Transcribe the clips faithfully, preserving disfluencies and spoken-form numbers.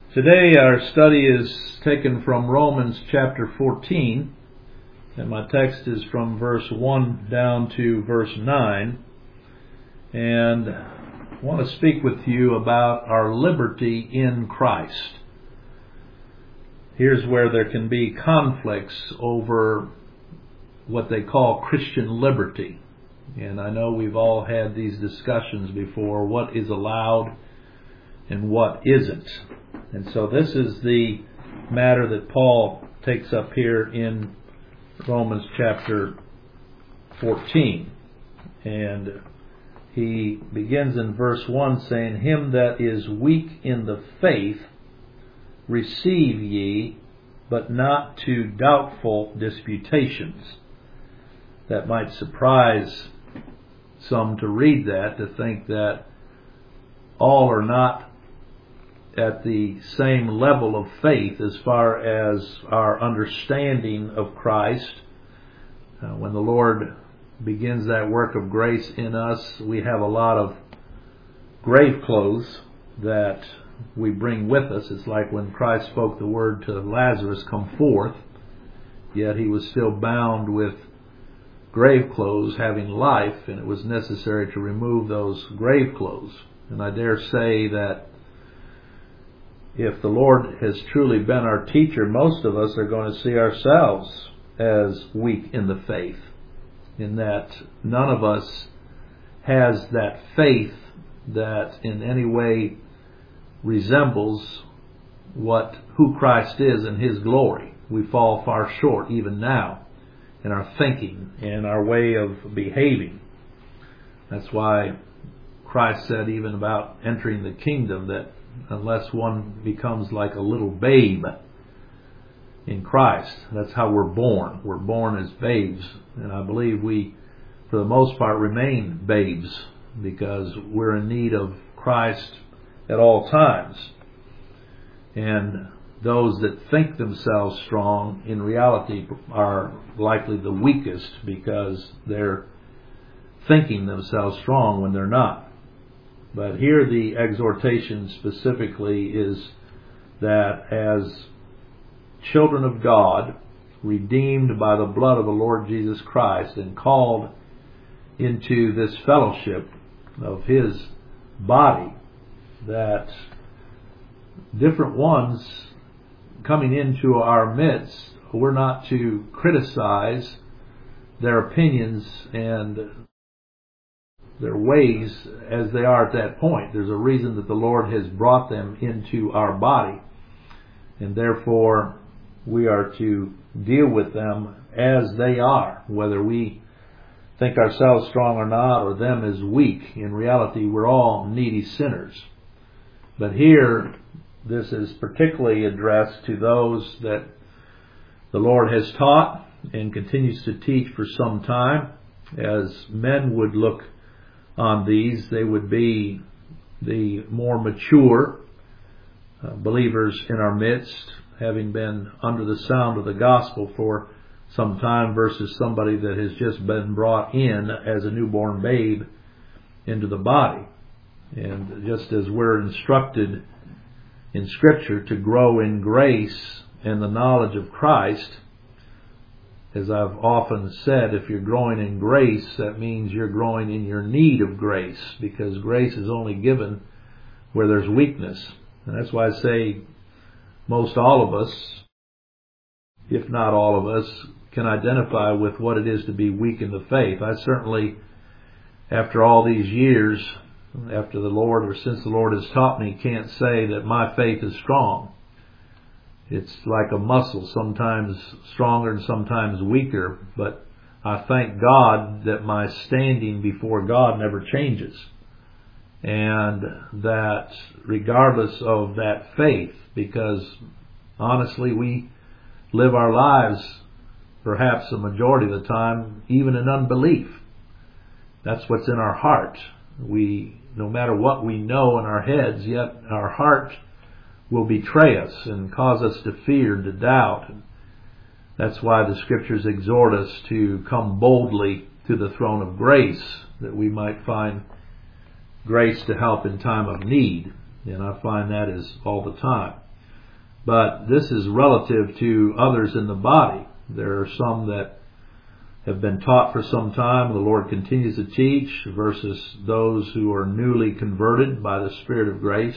Today our study is taken from Romans chapter fourteen, and my text is from verse one down to verse nine, and I want to speak with you about our liberty in Christ. Here's where there can be conflicts over what they call Christian liberty, and I know we've all had these discussions before, what is allowed and what isn't. And so this is the matter that Paul takes up here in Romans chapter fourteen. And he begins in verse one saying, "Him that is weak in the faith receive ye, but not to doubtful disputations." That might surprise some to read that, to think that all are not at the same level of faith as far as our understanding of Christ. Uh, when the Lord begins that work of grace in us, we have a lot of grave clothes that we bring with us. It's like when Christ spoke the word to Lazarus, "Come forth," yet he was still bound with grave clothes, having life, and it was necessary to remove those grave clothes. And I dare say that if the Lord has truly been our teacher, most of us are going to see ourselves as weak in the faith, in that none of us has that faith that in any way resembles what who Christ is in His glory. We fall far short even now in our thinking and our way of behaving. That's why Christ said even about entering the kingdom that unless one becomes like a little babe in Christ, that's how we're born. We're born as babes. And I believe we, for the most part, remain babes because we're in need of Christ at all times. And those that think themselves strong, in reality, are likely the weakest because they're thinking themselves strong when they're not. But here the exhortation specifically is that as children of God, redeemed by the blood of the Lord Jesus Christ and called into this fellowship of His body, that different ones coming into our midst, we're not to criticize their opinions and their ways as they are at that point. There's a reason that the Lord has brought them into our body, and therefore we are to deal with them as they are, whether we think ourselves strong or not, or them as weak. In reality, we're all needy sinners. But here, this is particularly addressed to those that the Lord has taught and continues to teach for some time. As men would look on these, they would be the more mature uh, believers in our midst, having been under the sound of the gospel for some time, versus somebody that has just been brought in as a newborn babe into the body. And just as we're instructed in Scripture to grow in grace and the knowledge of Christ, as I've often said, if you're growing in grace, that means you're growing in your need of grace, because grace is only given where there's weakness. And that's why I say most all of us, if not all of us, can identify with what it is to be weak in the faith. I certainly, after all these years, after the Lord, or since the Lord has taught me, can't say that my faith is strong. It's like a muscle, sometimes stronger and sometimes weaker, but I thank God that my standing before God never changes, and that regardless of that faith, because honestly we live our lives perhaps the majority of the time even in unbelief. That's what's in our heart. We, no matter what we know in our heads, yet our heart will betray us and cause us to fear and to doubt. That's why the Scriptures exhort us to come boldly to the throne of grace, that we might find grace to help in time of need. And I find that is all the time. But this is relative to others in the body. There are some that have been taught for some time, the Lord continues to teach, versus those who are newly converted by the Spirit of grace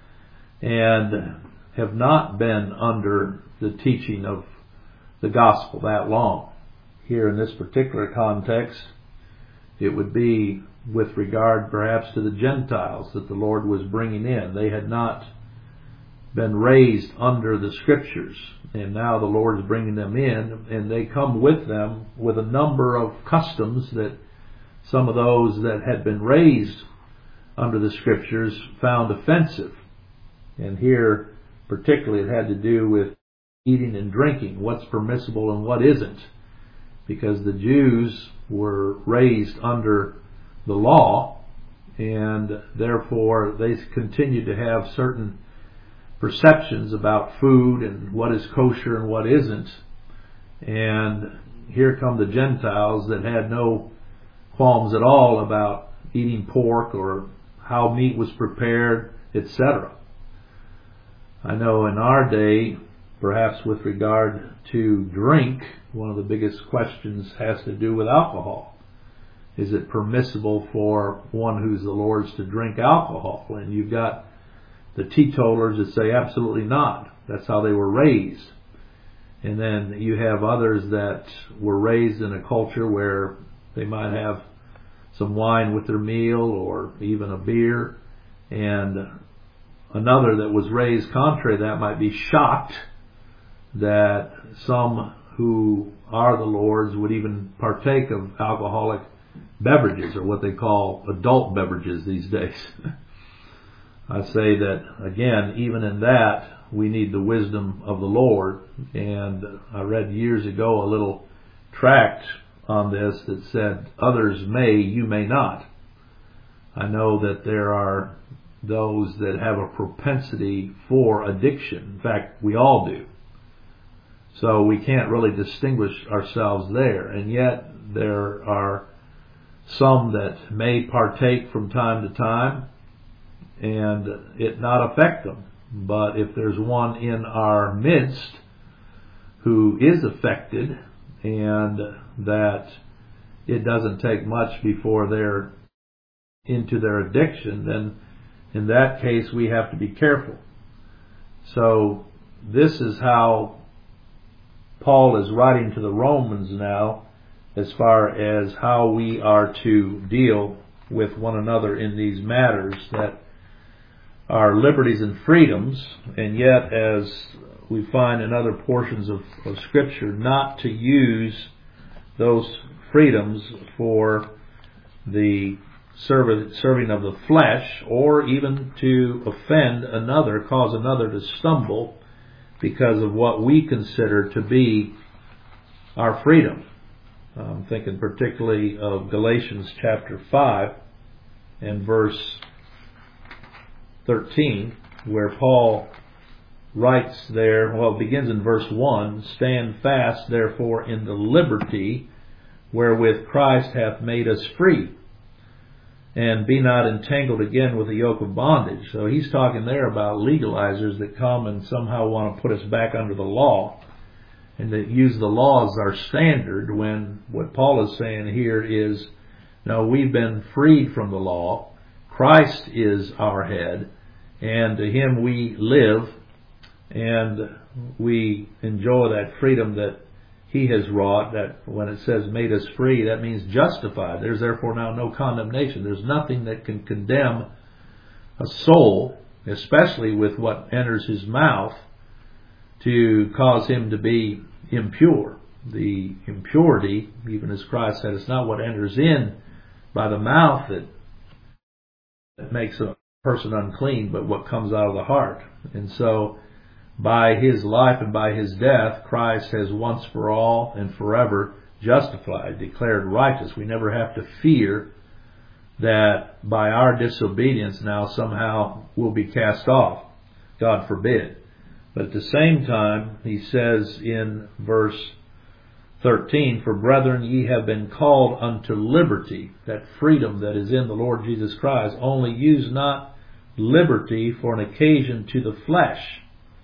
and have not been under the teaching of the gospel that long. Here in this particular context, it would be with regard perhaps to the Gentiles that the Lord was bringing in. They had not been raised under the Scriptures, and now the Lord is bringing them in, and they come with them with a number of customs that some of those that had been raised under the Scriptures found offensive. And here particularly it had to do with eating and drinking, what's permissible and what isn't, because the Jews were raised under the law, and therefore they continued to have certain perceptions about food and what is kosher and what isn't. And here come the Gentiles that had no qualms at all about eating pork or how meat was prepared, et cetera. I know in our day, perhaps with regard to drink, one of the biggest questions has to do with alcohol. Is it permissible for one who's the Lord's to drink alcohol? And you've got the teetotalers that say absolutely not. That's how they were raised. And then you have others that were raised in a culture where they might have some wine with their meal or even a beer. And another that was raised contrary to that might be shocked that some who are the Lord's would even partake of alcoholic beverages, or what they call adult beverages these days. I say that, again, even in that, we need the wisdom of the Lord. And I read years ago a little tract on this that said, others may, you may not. I know that there are those that have a propensity for addiction. In fact, we all do. So we can't really distinguish ourselves there. And yet there are some that may partake from time to time and it not affect them. But if there's one in our midst who is affected, and that it doesn't take much before they're into their addiction, then in that case we have to be careful. So this is how Paul is writing to the Romans now, as far as how we are to deal with one another in these matters that are liberties and freedoms, and yet, as we find in other portions of, of Scripture, not to use those freedoms for the serv- serving of the flesh, or even to offend another, cause another to stumble because of what we consider to be our freedom. I'm thinking particularly of Galatians chapter five and verse thirteen, where Paul writes there, well, it begins in verse one, stand fast therefore in the liberty wherewith Christ hath made us free, and be not entangled again with the yoke of bondage. So he's talking there about legalizers that come and somehow want to put us back under the law, and that use the law as our standard, when what Paul is saying here is, no, we've been freed from the law. Christ is our head, and to Him we live, and we enjoy that freedom that He has wrought. That when it says made us free, that means justified. There's therefore now no condemnation. There's nothing that can condemn a soul, especially with what enters his mouth, to cause him to be impure. The impurity, even as Christ said, it's not what enters in by the mouth that, that makes a person unclean, but what comes out of the heart. And so by His life and by His death, Christ has once for all and forever justified, declared righteous. We never have to fear that by our disobedience now somehow we'll be cast off. God forbid. But at the same time, he says in verse thirteen, for brethren, ye have been called unto liberty, that freedom that is in the Lord Jesus Christ. Only use not liberty for an occasion to the flesh.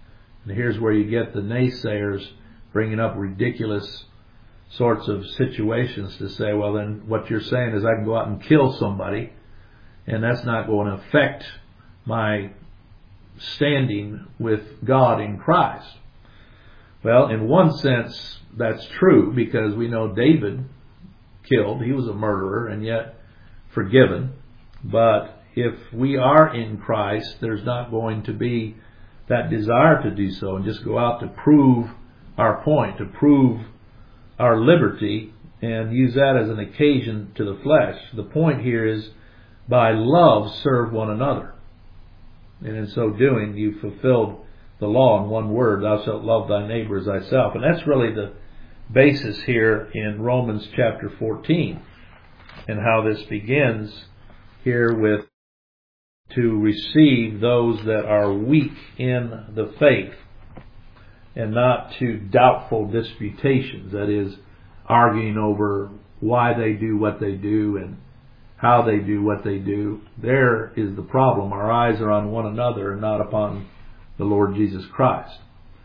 And here's where you get the naysayers bringing up ridiculous sorts of situations to say, well, then what you're saying is I can go out and kill somebody, and that's not going to affect my standing with God in Christ. Well, in one sense, that's true, because we know David killed. He was a murderer and yet forgiven. But if we are in Christ, there's not going to be that desire to do so and just go out to prove our point, to prove our liberty, and use that as an occasion to the flesh. The point here is, by love serve one another. And in so doing, you fulfilled the law in one word, thou shalt love thy neighbor as thyself. And that's really the basis here in Romans chapter fourteen, and how this begins here with to receive those that are weak in the faith, and not to doubtful disputations, that is, arguing over why they do what they do and how they do what they do. There is the problem. Our eyes are on one another and not upon the Lord Jesus Christ.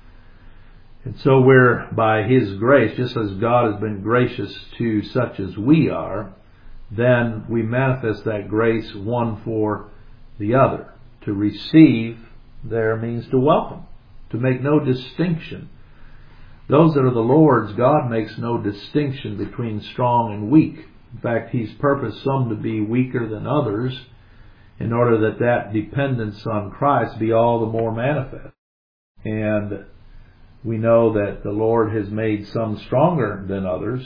And so we're, by His grace, just as God has been gracious to such as we are, then we manifest that grace one for the other. To receive there means to welcome, to make no distinction. Those that are the Lord's, God makes no distinction between strong and weak. In fact, He's purposed some to be weaker than others in order that that dependence on Christ be all the more manifest. And we know that the Lord has made some stronger than others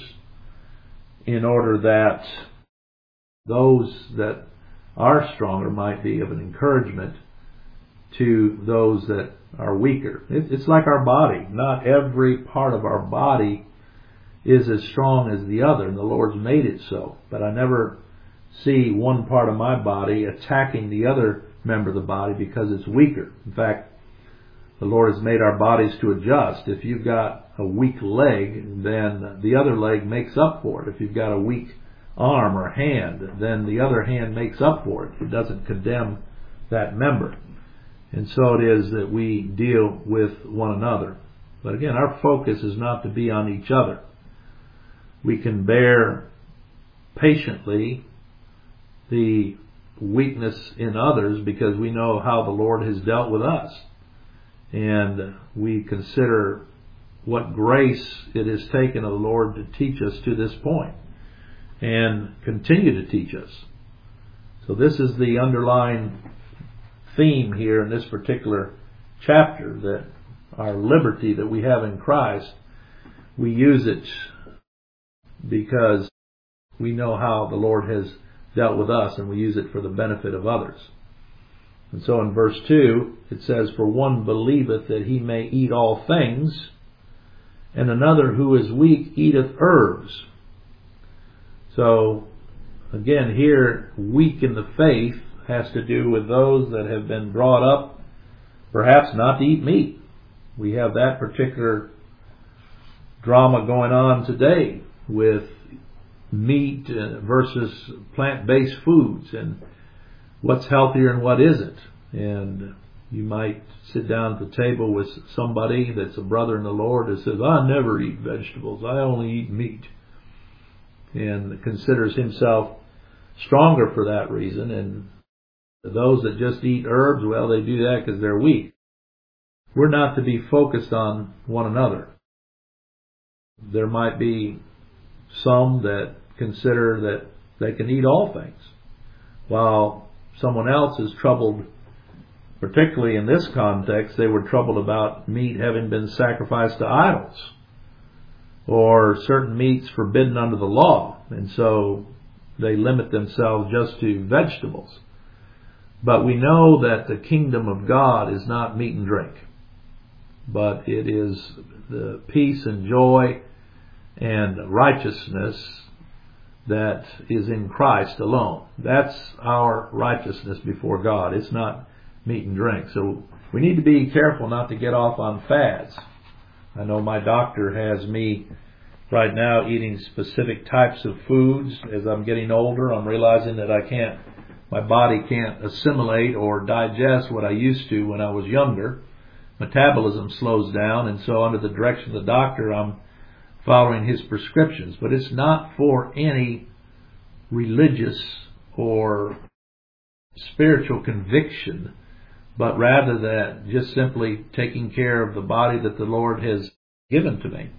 in order that those that are stronger might be of an encouragement to those that are weaker. It's like our body. Not every part of our body is as strong as the other, and the Lord's made it so. But I never see one part of my body attacking the other member of the body because it's weaker. In fact, the Lord has made our bodies to adjust. If you've got a weak leg, then the other leg makes up for it. If you've got a weak arm or hand, then the other hand makes up for it. It doesn't condemn that member. And so it is that we deal with one another. But again, our focus is not to be on each other. We can bear patiently the weakness in others because we know how the Lord has dealt with us. And we consider what grace it has taken of the Lord to teach us to this point and continue to teach us. So this is the underlying theme here in this particular chapter, that our liberty that we have in Christ, we use it because we know how the Lord has dealt with us, and we use it for the benefit of others. And so in verse two, it says, for one believeth that he may eat all things, and another who is weak eateth herbs. So again, here, weak in the faith has to do with those that have been brought up perhaps not to eat meat. We have that particular drama going on today with meat versus plant-based foods, and what's healthier and what isn't. And you might sit down at the table with somebody that's a brother in the Lord that says, I never eat vegetables, I only eat meat, and considers himself stronger for that reason. And those that just eat herbs, well, they do that because they're weak. We're not to be focused on one another. There might be some that consider that they can eat all things, while someone else is troubled, particularly in this context, they were troubled about meat having been sacrificed to idols, or certain meats forbidden under the law, and so they limit themselves just to vegetables. But we know that the kingdom of God is not meat and drink, but it is the peace and joy and righteousness that is in Christ alone. That's our righteousness before God. It's not meat and drink. So we need to be careful not to get off on fads. I know my doctor has me right now eating specific types of foods. As I'm getting older, I'm realizing that I can't, my body can't assimilate or digest what I used to when I was younger. metabolism slows down, and so under the direction of the doctor, I'm following his prescriptions. But it's not for any religious or spiritual conviction, but rather that just simply taking care of the body that the Lord has given to me.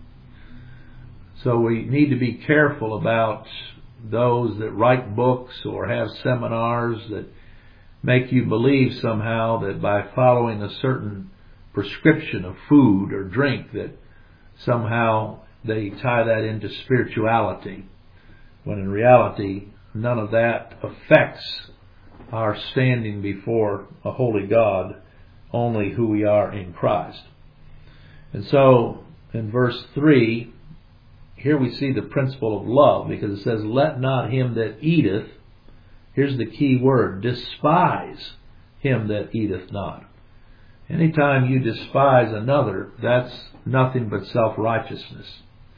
So we need to be careful about those that write books or have seminars that make you believe somehow that by following a certain prescription of food or drink that somehow they tie that into spirituality, when in reality none of that affects our standing before a holy God, only who we are in Christ. And so in verse three, here we see the principle of love, because it says, let not him that eateth, here's the key word, despise him that eateth not. Anytime you despise another, that's nothing but self-righteousness.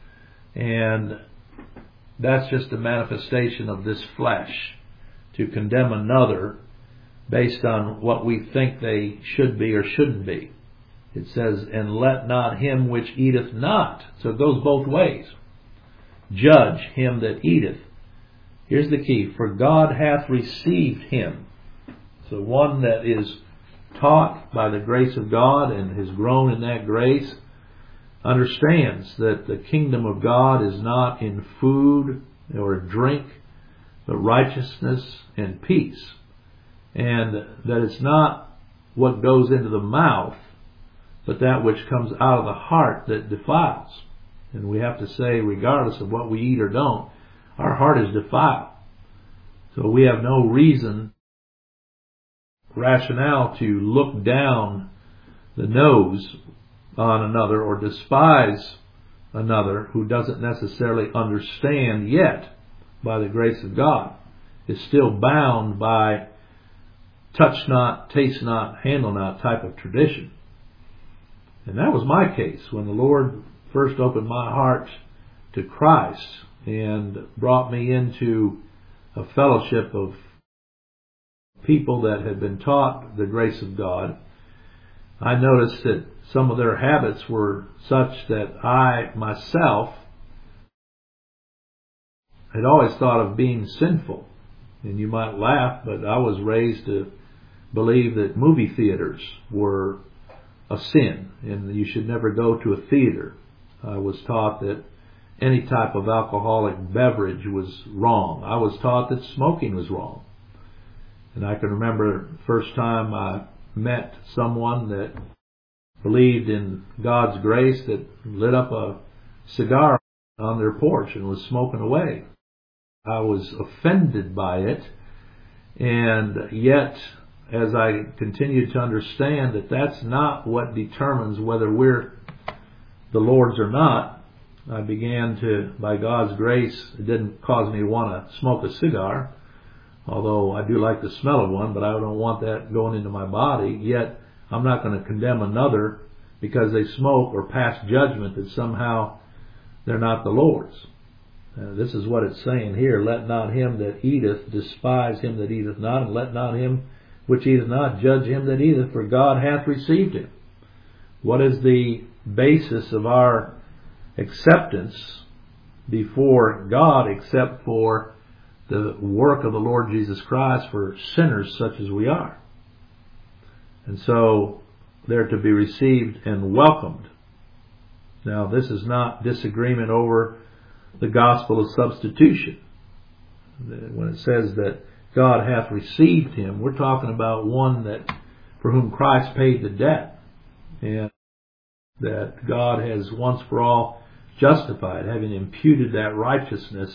And that's just a manifestation of this flesh, to condemn another based on what we think they should be or shouldn't be. It says, and let not him which eateth not. So it goes both ways. Judge him that eateth. Here's the key. For God hath received him. So one that is taught by the grace of God and has grown in that grace understands that the kingdom of God is not in food or drink, but righteousness and peace. And that it's not what goes into the mouth, but that which comes out of the heart that defiles. And we have to say, regardless of what we eat or don't, our heart is defiled. So we have no reason, rationale, to look down the nose on another or despise another who doesn't necessarily understand yet, by the grace of God, is still bound by touch not, taste not, handle not type of tradition. And that was my case when the Lord first opened my heart to Christ and brought me into a fellowship of people that had been taught the grace of God. I noticed that some of their habits were such that I myself had always thought of being sinful. And you might laugh, but I was raised to believe that movie theaters were a sin and you should never go to a theater. I was taught that any type of alcoholic beverage was wrong. I was taught that smoking was wrong. And I can remember the first time I met someone that believed in God's grace that lit up a cigar on their porch and was smoking away. I was offended by it, and yet as I continued to understand that that's not what determines whether we're the Lord's or not, I began to, by God's grace, it didn't cause me to want to smoke a cigar, although I do like the smell of one, but I don't want that going into my body. Yet I'm not going to condemn another because they smoke or pass judgment that somehow they're not the Lord's. Uh, this is what it's saying here. Let not him that eateth despise him that eateth not, and let not him which eateth not judge him that eateth, for God hath received him. What is the basis of our acceptance before God except for the work of the Lord Jesus Christ for sinners such as we are? And so they're to be received and welcomed. Now, this is not disagreement over the gospel of substitution. When it says that God hath received him, we're talking about one that for whom Christ paid the debt, and that God has once for all justified, having imputed that righteousness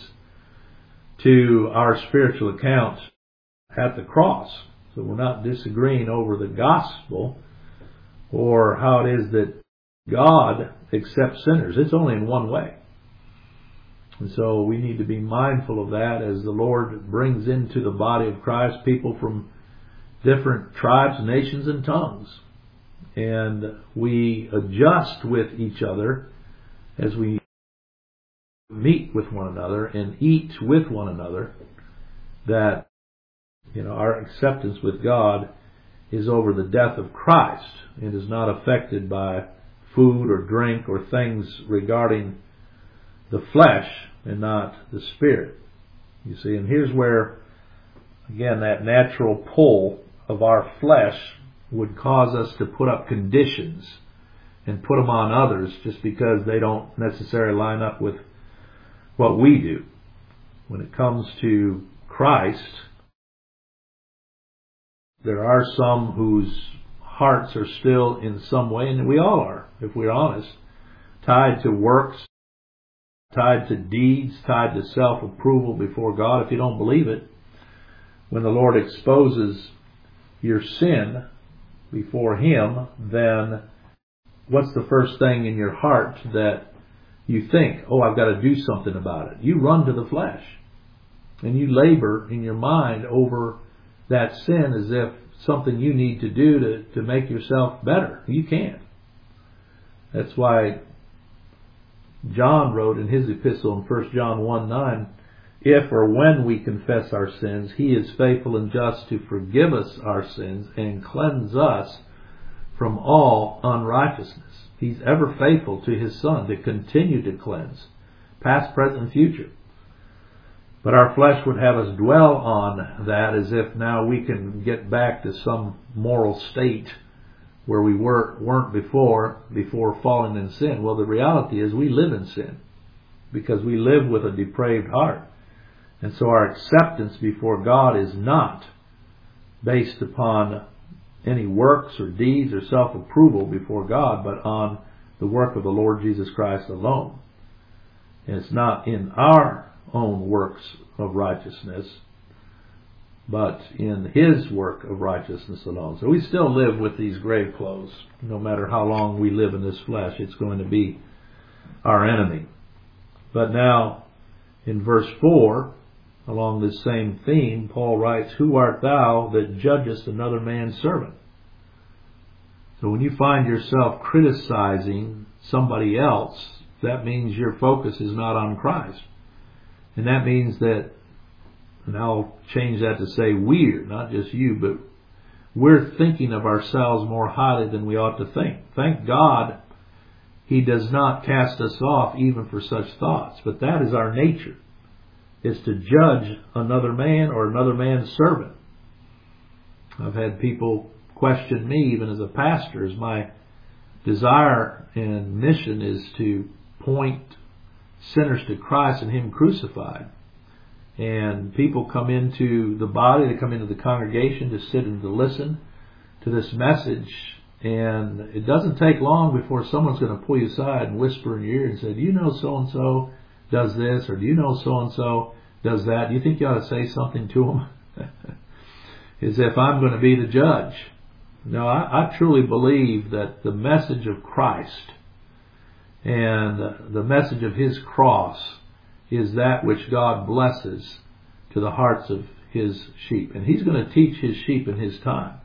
to our spiritual account at the cross. So we're not disagreeing over the gospel or how it is that God accepts sinners. It's only in one way. And so we need to be mindful of that as the Lord brings into the body of Christ people from different tribes, nations, and tongues. And we adjust with each other as we meet with one another and eat with one another, that, you know, our acceptance with God is over the death of Christ. It is not affected by food or drink or things regarding the flesh and not the spirit. You see, and here's where, again, that natural pull of our flesh would cause us to put up conditions and put them on others just because they don't necessarily line up with what we do. When it comes to Christ, there are some whose hearts are still in some way, and we all are, if we're honest, tied to works, tied to deeds, tied to self-approval before God. If you don't believe it, when the Lord exposes your sin before Him, then what's the first thing in your heart that you think, oh, I've got to do something about it? You run to the flesh. And you labor in your mind over that sin as if something you need to do to, to make yourself better. You can't. That's why John wrote in his epistle in First John one nine, if or when we confess our sins, He is faithful and just to forgive us our sins and cleanse us from all unrighteousness. He's ever faithful to His Son to continue to cleanse, past, present, and future. But our flesh would have us dwell on that as if now we can get back to some moral state where we were, weren't before, before falling in sin. Well, the reality is we live in sin because we live with a depraved heart. And so our acceptance before God is not based upon any works or deeds or self-approval before God, but on the work of the Lord Jesus Christ alone. And it's not in our own works of righteousness, but in His work of righteousness alone. So we still live with these grave clothes. No matter how long we live in this flesh, it's going to be our enemy. But now, in verse four, along this same theme, Paul writes, who art thou that judgest another man's servant? So when you find yourself criticizing somebody else, that means your focus is not on Christ. And that means that, and I'll change that to say we're, not just you, but we're thinking of ourselves more highly than we ought to think. Thank God He does not cast us off even for such thoughts. But that is our nature, is to judge another man or another man's servant. I've had people question me, even as a pastor, as my desire and mission is to point sinners to Christ and Him crucified. And people come into the body, they come into the congregation to sit and to listen to this message, and it doesn't take long before someone's going to pull you aside and whisper in your ear and say, do you know so-and-so does this, or do you know so-and-so does that? Do you think you ought to say something to them? As if I'm going to be the judge. No, I, I truly believe that the message of Christ and the message of His cross is that which God blesses to the hearts of His sheep. And He's going to teach His sheep in His time.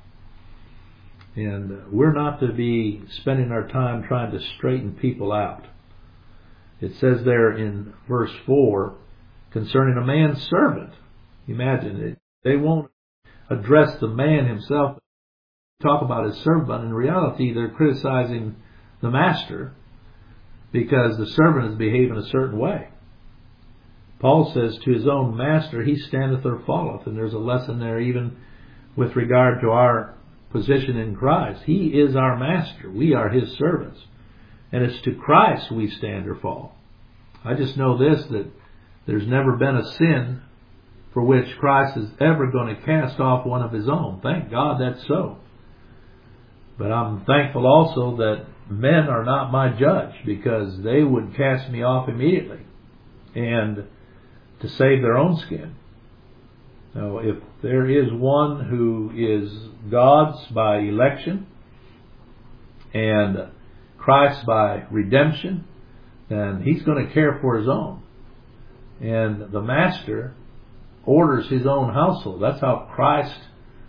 And we're not to be spending our time trying to straighten people out. It says there in verse four, concerning a man's servant. Imagine it. They won't address the man himself, talk about his servant, but in reality they're criticizing the master because the servant is behaving a certain way. Paul says to his own master, he standeth or falleth. And there's a lesson there even with regard to our position in Christ. He is our master. We are His servants. And it's to Christ we stand or fall. I just know this, that there's never been a sin for which Christ is ever going to cast off one of His own. Thank God that's so. But I'm thankful also that men are not my judge, because they would cast me off immediately and to save their own skin. Now, if there is one who is God's by election and Christ by redemption, then He's going to care for His own. And the Master orders His own household. That's how Christ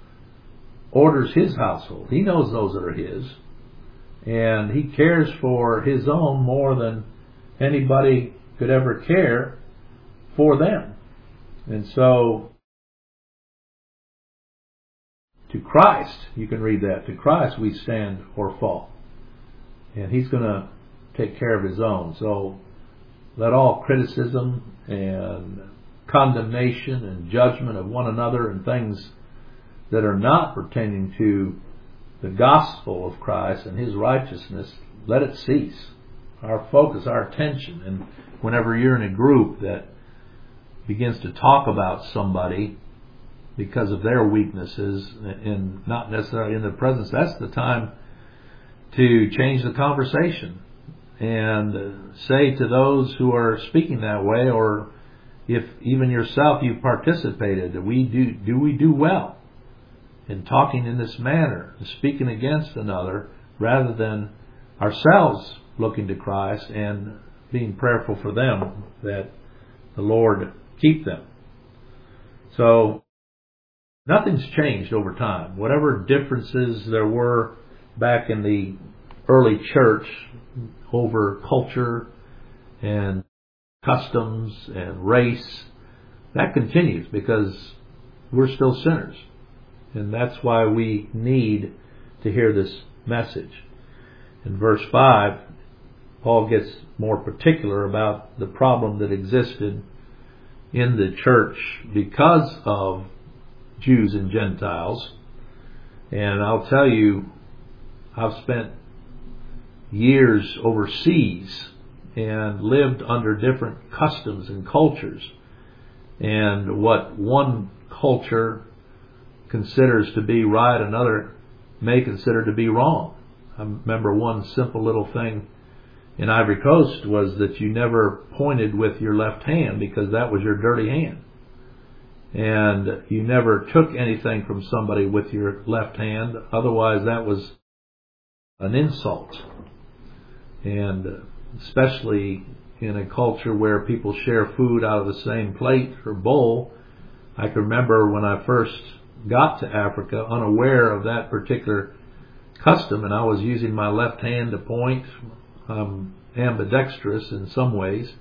orders His household. He knows those that are His. And He cares for His own more than anybody could ever care for them. And so to Christ, you can read that, to Christ we stand or fall. And He's going to take care of His own. So let all criticism and condemnation and judgment of one another and things that are not pertaining to the gospel of Christ and His righteousness, let it cease. Our focus, our attention, and whenever you're in a group that begins to talk about somebody because of their weaknesses and not necessarily in their presence, that's the time to change the conversation and say to those who are speaking that way, or if even yourself you've participated, that we do, do we do well in talking in this manner, speaking against another, rather than ourselves looking to Christ and being prayerful for them that the Lord keep them. So nothing's changed over time. Whatever differences there were back in the early church over culture and customs and race, that continues because we're still sinners. And that's why we need to hear this message. In verse five, Paul gets more particular about the problem that existed in the church because of Jews and Gentiles. And I'll tell you, I've spent years overseas and lived under different customs and cultures. And what one culture considers to be right, another may consider to be wrong. I remember one simple little thing in Ivory Coast was that you never pointed with your left hand because that was your dirty hand. And you never took anything from somebody with your left hand, otherwise that was an insult. And especially in a culture where people share food out of the same plate or bowl, I can remember when I first got to Africa unaware of that particular custom, and I was using my left hand to point. I'm ambidextrous in some ways,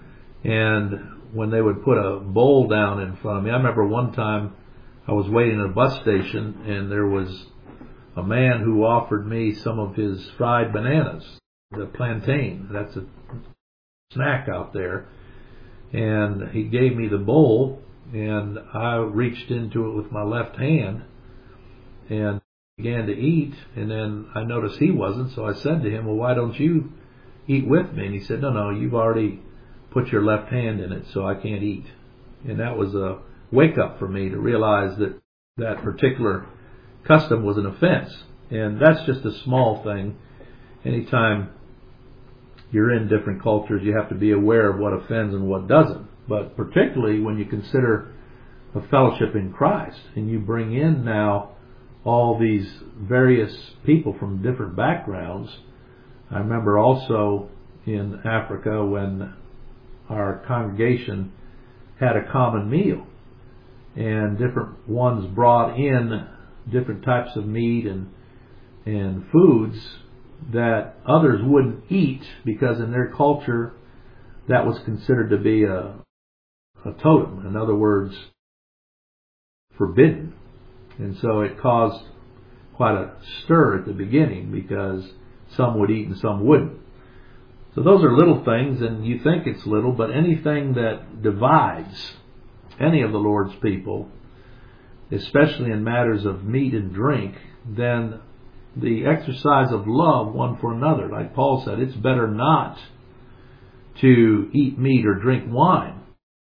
and when they would put a bowl down in front of me, I remember one time I was waiting at a bus station and there was a man who offered me some of his fried bananas, the plantain, that's a snack out there, and he gave me the bowl and I reached into it with my left hand and began to eat, and then I noticed he wasn't, so I said to him, well, why don't you eat with me? And he said, no, no, you've already put your left hand in it, so I can't eat. And that was a wake-up for me to realize that that particular custom was an offense. And that's just a small thing. Anytime you're in different cultures, you have to be aware of what offends and what doesn't. But particularly when you consider a fellowship in Christ, and you bring in now all these various people from different backgrounds. I remember also in Africa when our congregation had a common meal, and different ones brought in different types of meat and and foods that others wouldn't eat because in their culture that was considered to be a, a totem. In other words, forbidden. And so it caused quite a stir at the beginning because some would eat and some wouldn't. So those are little things, and you think it's little, but anything that divides any of the Lord's people, especially in matters of meat and drink, then the exercise of love one for another, like Paul said, it's better not to eat meat or drink wine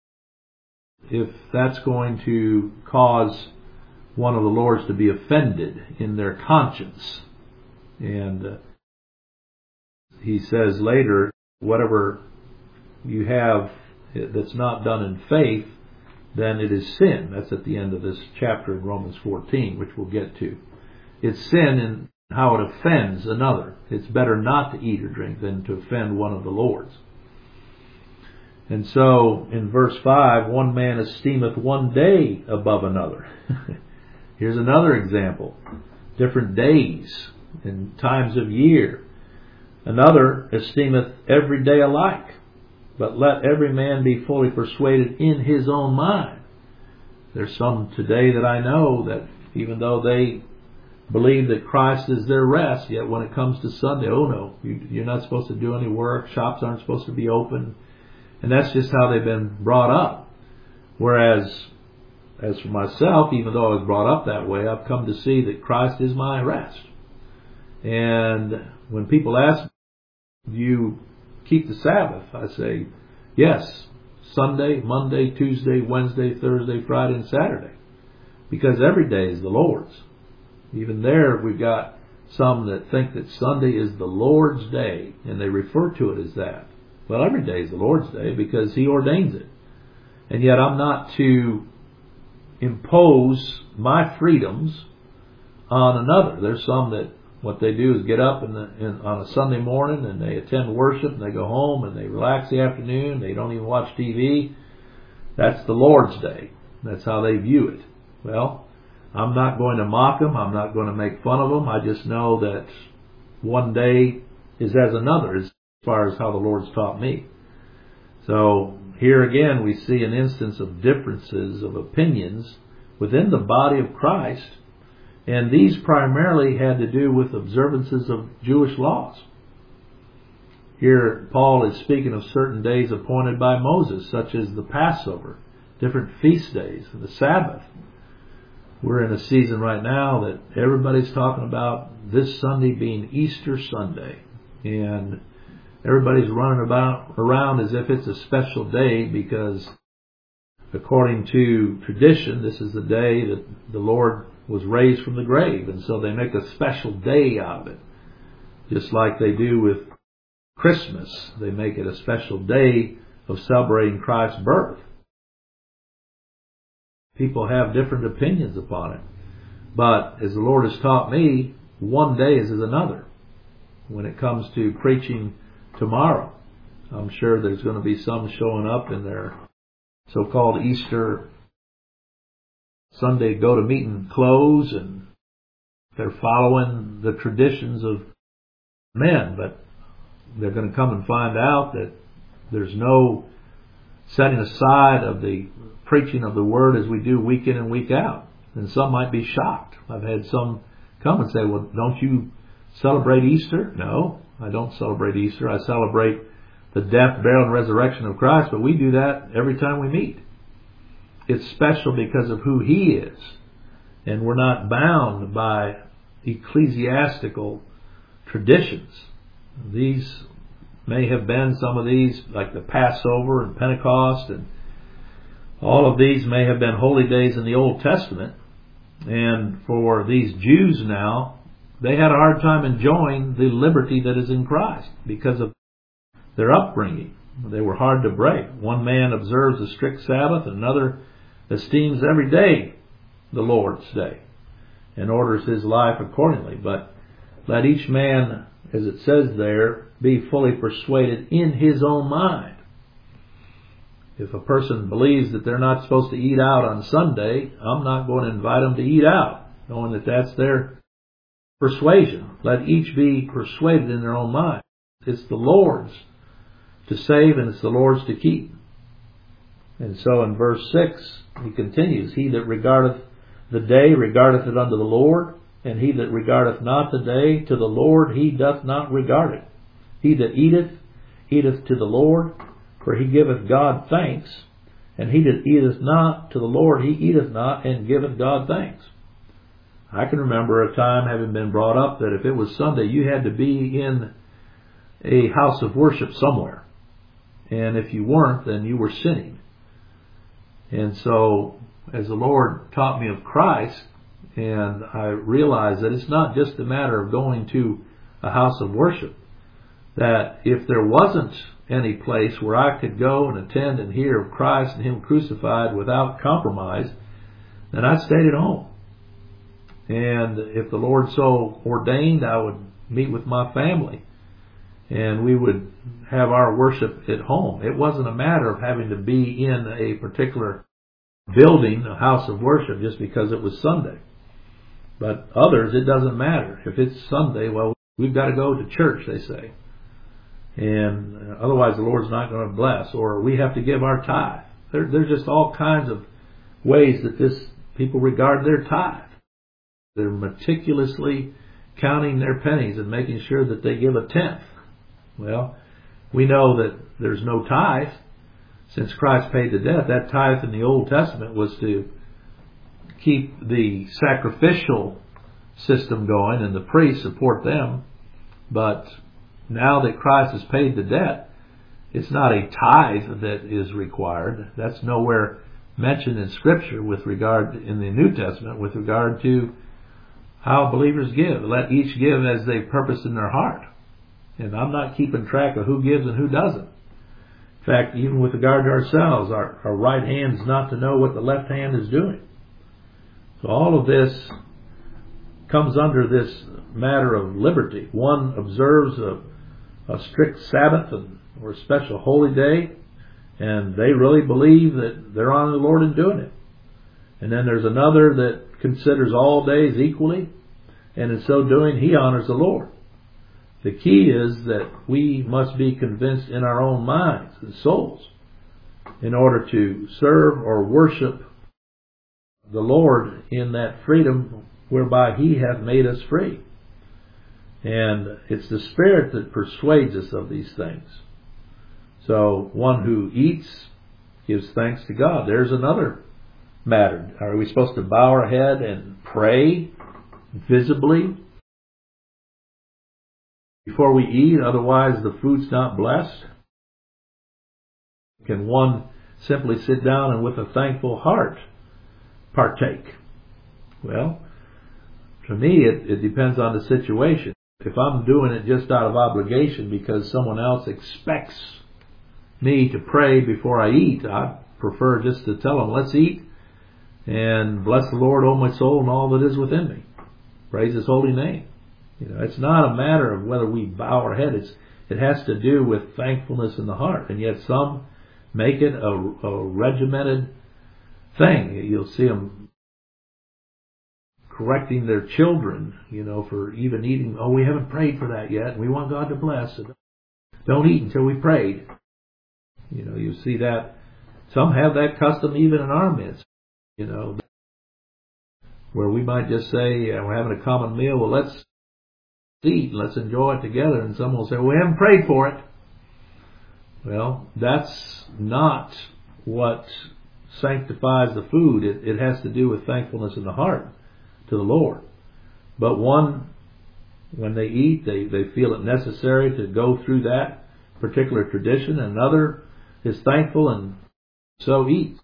if that's going to cause one of the Lord's to be offended in their conscience. And uh, he says later, whatever you have that's not done in faith, then it is sin. That's at the end of this chapter in Romans fourteen, which we'll get to. It's sin in how it offends another. It's better not to eat or drink than to offend one of the Lord's. And so, in verse five, one man esteemeth one day above another. Here's another example. Different days and times of year. Another esteemeth every day alike. But let every man be fully persuaded in his own mind. There's some today that I know that even though they believe that Christ is their rest, yet when it comes to Sunday, oh no, you, you're not supposed to do any work, shops aren't supposed to be open. And that's just how they've been brought up. Whereas, as for myself, even though I was brought up that way, I've come to see that Christ is my rest. And when people ask, do you keep the Sabbath? I say, yes, Sunday, Monday, Tuesday, Wednesday, Thursday, Friday, and Saturday. Because every day is the Lord's. Even there, we've got some that think that Sunday is the Lord's day, and they refer to it as that. Well, every day is the Lord's day because He ordains it. And yet I'm not to impose my freedoms on another. There's some that what they do is get up in the, in, on a Sunday morning and they attend worship and they go home and they relax the afternoon. They don't even watch T V. That's the Lord's day. That's how they view it. Well, I'm not going to mock them. I'm not going to make fun of them. I just know that one day is as another as far as how the Lord's taught me. So here again we see an instance of differences of opinions within the body of Christ, and these primarily had to do with observances of Jewish laws. Here Paul is speaking of certain days appointed by Moses, such as the Passover, different feast days, the Sabbath. We're in a season right now that everybody's talking about this Sunday being Easter Sunday, and everybody's running about around as if it's a special day because according to tradition, this is the day that the Lord was raised from the grave, and so they make a special day out of it. Just like they do with Christmas, they make it a special day of celebrating Christ's birth. People have different opinions upon it. But as the Lord has taught me, one day is as another. When it comes to preaching tomorrow, I'm sure there's going to be some showing up in their so-called Easter Sunday go-to-meeting clothes, and they're following the traditions of men, but they're going to come and find out that there's no setting aside of the preaching of the Word as we do week in and week out. And some might be shocked. I've had some come and say, well, don't you celebrate Easter? No, I don't celebrate Easter. I celebrate the death, burial, and resurrection of Christ, but we do that every time we meet. It's special because of who He is. And we're not bound by ecclesiastical traditions. These may have been some of these, like the Passover and Pentecost, and all of these may have been holy days in the Old Testament. And for these Jews now, they had a hard time enjoying the liberty that is in Christ because of their upbringing. They were hard to break. One man observes a strict Sabbath, another esteems every day the Lord's day and orders his life accordingly. But let each man, as it says there, be fully persuaded in his own mind. If a person believes that they're not supposed to eat out on Sunday, I'm not going to invite them to eat out, knowing that that's their persuasion. Let each be persuaded in their own mind. It's the Lord's to save, and it's the Lord's to keep. And so in verse six, he continues, He that regardeth the day regardeth it unto the Lord, and he that regardeth not the day to the Lord, he doth not regard it. He that eateth, eateth to the Lord, for he giveth God thanks, and he that eateth not to the Lord, he eateth not, and giveth God thanks. I can remember a time having been brought up that if it was Sunday, you had to be in a house of worship somewhere. And if you weren't, then you were sinning. And so, as the Lord taught me of Christ, and I realized that it's not just a matter of going to a house of worship, that if there wasn't any place where I could go and attend and hear of Christ and Him crucified without compromise, then I stayed at home. And if the Lord so ordained, I would meet with my family and we would have our worship at home. It wasn't a matter of having to be in a particular building, a house of worship, just because it was Sunday. But others, it doesn't matter. If it's Sunday, well, we've got to go to church, they say. And otherwise the Lord's not going to bless. Or we have to give our tithe. There, there's just all kinds of ways that this people regard their tithe. They're meticulously counting their pennies and making sure that they give a tenth. Well, we know that there's no tithe. Since Christ paid the debt, that tithe in the Old Testament was to keep the sacrificial system going and the priests support them. But now that Christ has paid the debt, it's not a tithe that is required. That's nowhere mentioned in Scripture with regard, in the New Testament, with regard to how believers give. Let each give as they purpose in their heart. And I'm not keeping track of who gives and who doesn't. In fact, even with regard to ourselves, our, our right hand is not to know what the left hand is doing. So all of this comes under this matter of liberty. One observes a, a strict Sabbath or a special holy day, and they really believe that they're honoring the Lord in doing it. And then there's another that considers all days equally, and in so doing, he honors the Lord. The key is that we must be convinced in our own minds and souls in order to serve or worship the Lord in that freedom whereby He hath made us free. And it's the Spirit that persuades us of these things. So one who eats gives thanks to God. There's another matter. Are we supposed to bow our head and pray visibly before we eat? Otherwise the food's not blessed. Can one simply sit down and with a thankful heart partake? Well, to me it, it depends on the situation. If I'm doing it just out of obligation because someone else expects me to pray before I eat, I prefer just to tell them, let's eat and bless the Lord, O my soul, and all that is within me. Praise His holy name. You know, it's not a matter of whether we bow our head. It's, it has to do with thankfulness in the heart. And yet some make it a, a regimented thing. You'll see them correcting their children, you know, for even eating. Oh, we haven't prayed for that yet. We want God to bless. Don't eat until we prayed. You know, you see that. Some have that custom even in our midst, you know, where we might just say, uh, we're having a common meal, well, let's eat, let's enjoy it together. And some will say, well, we haven't prayed for it. Well, that's not what sanctifies the food. It, it has to do with thankfulness in the heart to the Lord. But one, when they eat, they, they feel it necessary to go through that particular tradition. Another is thankful and so eats.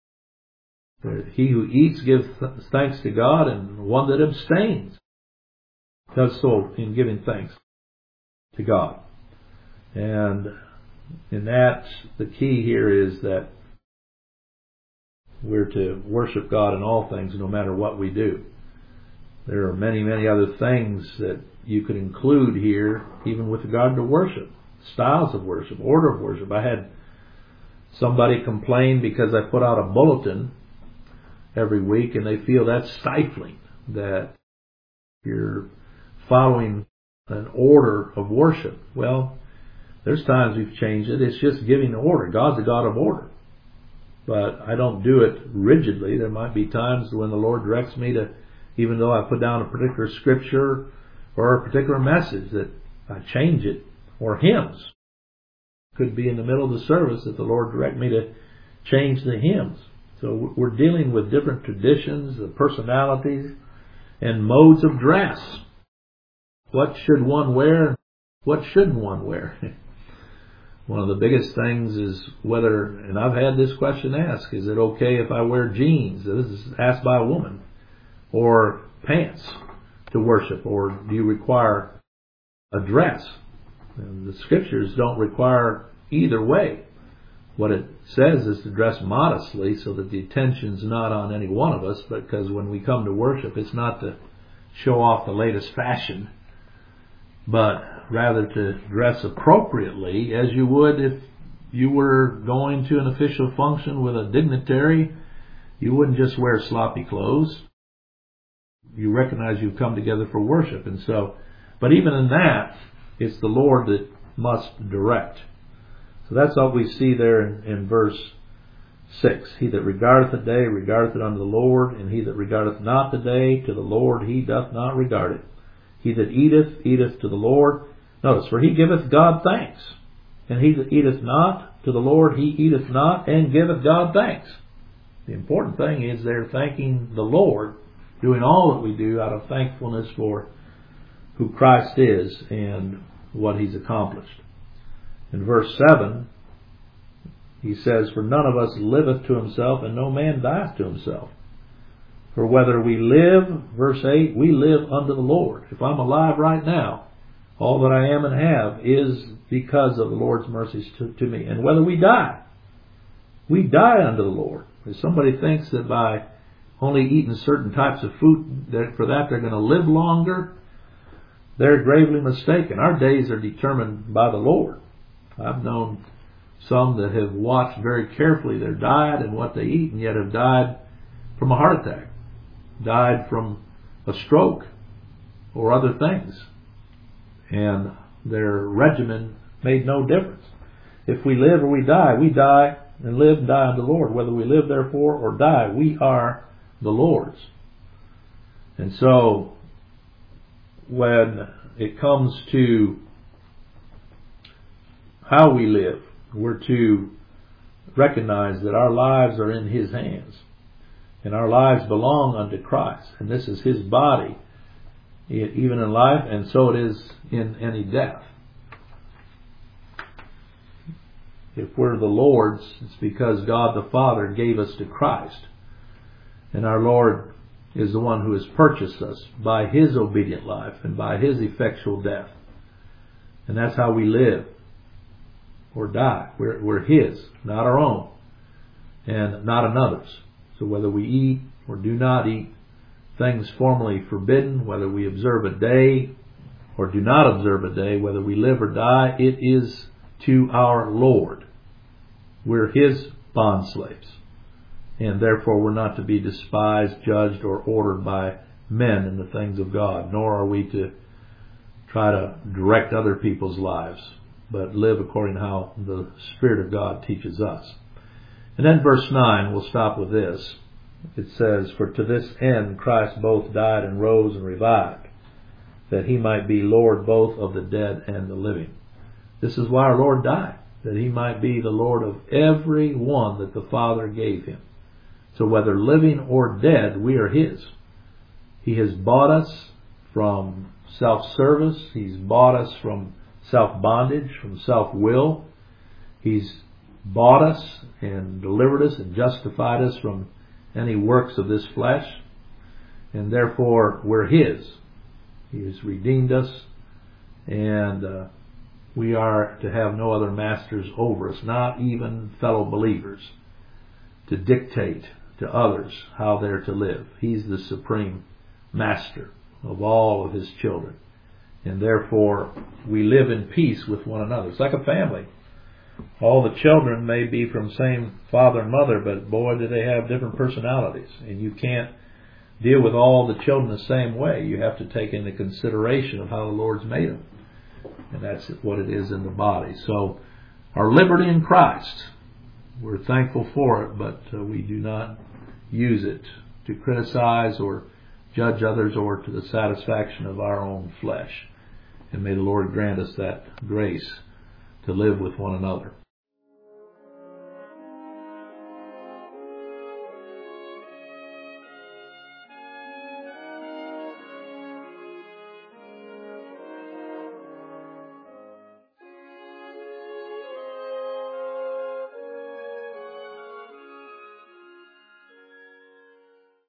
He who eats gives thanks to God, and one that abstains does so in giving thanks to God. And in that, the key here is that we're to worship God in all things, no matter what we do. There are many, many other things that you could include here, even with regard to worship, styles of worship, order of worship. I had somebody complain because I put out a bulletin every week, and they feel that's stifling, that you're following an order of worship. Well, there's times we've changed it. It's just giving order. God's a God of order. But I don't do it rigidly. There might be times when the Lord directs me to, even though I put down a particular scripture or a particular message, that I change it. Or hymns. Could be in the middle of the service that the Lord direct me to change the hymns. So we're dealing with different traditions, the personalities, and modes of dress. What should one wear? What shouldn't one wear? One of the biggest things is whether, and I've had this question asked, is it okay if I wear jeans? This is asked by a woman. Or pants to worship? Or do you require a dress? And the scriptures don't require either way. What it says is to dress modestly so that the attention's not on any one of us, because when we come to worship, it's not to show off the latest fashion, but rather to dress appropriately as you would if you were going to an official function with a dignitary. You wouldn't just wear sloppy clothes. You recognize you've come together for worship. And so, but even in that, it's the Lord that must direct. So that's what we see there in, in verse six. He that regardeth the day regardeth it unto the Lord, and he that regardeth not the day to the Lord he doth not regard it. He that eateth, eateth to the Lord. Notice, for he giveth God thanks. And he that eateth not to the Lord, he eateth not, and giveth God thanks. The important thing is they're thanking the Lord, doing all that we do out of thankfulness for who Christ is and what He's accomplished. In verse seven, he says, for none of us liveth to himself, and no man dieth to himself. For whether we live, verse eight, we live unto the Lord. If I'm alive right now, all that I am and have is because of the Lord's mercies to, to me. And whether we die, we die unto the Lord. If somebody thinks that by only eating certain types of food, that for that they're going to live longer, they're gravely mistaken. Our days are determined by the Lord. I've known some that have watched very carefully their diet and what they eat, and yet have died from a heart attack, died from a stroke, or other things. And their regimen made no difference. If we live or we die, we die and live and die unto the Lord. Whether we live therefore or die, we are the Lord's. And so, when it comes to how we live, we're to recognize that our lives are in His hands. And our lives belong unto Christ. And this is His body, even in life, and so it is in any death. If we're the Lord's, it's because God the Father gave us to Christ. And our Lord is the one who has purchased us by His obedient life and by His effectual death. And that's how we live or die. We're, we're His, not our own, and not another's. So whether we eat or do not eat things formerly forbidden, whether we observe a day or do not observe a day, whether we live or die, it is to our Lord. We're His bondslaves. And therefore we're not to be despised, judged, or ordered by men in the things of God, nor are we to try to direct other people's lives, but live according to how the Spirit of God teaches us. And then verse nine, we'll stop with this. It says, for to this end Christ both died and rose and revived, that He might be Lord both of the dead and the living. This is why our Lord died, that He might be the Lord of every one that the Father gave Him. So whether living or dead, we are His. He has bought us from self-service. He's bought us from self-bondage, from self-will. He's bought us and delivered us and justified us from any works of this flesh. And therefore, we're His. He has redeemed us, and uh, we are to have no other masters over us, not even fellow believers, to dictate to others how they're to live. He's the supreme master of all of His children. And therefore, we live in peace with one another. It's like a family. All the children may be from the same father and mother, but boy, do they have different personalities. And you can't deal with all the children the same way. You have to take into consideration of how the Lord's made them. And that's what it is in the body. So, our liberty in Christ, we're thankful for it, but uh, we do not use it to criticize or judge others or to the satisfaction of our own flesh. And may the Lord grant us that grace to live with one another.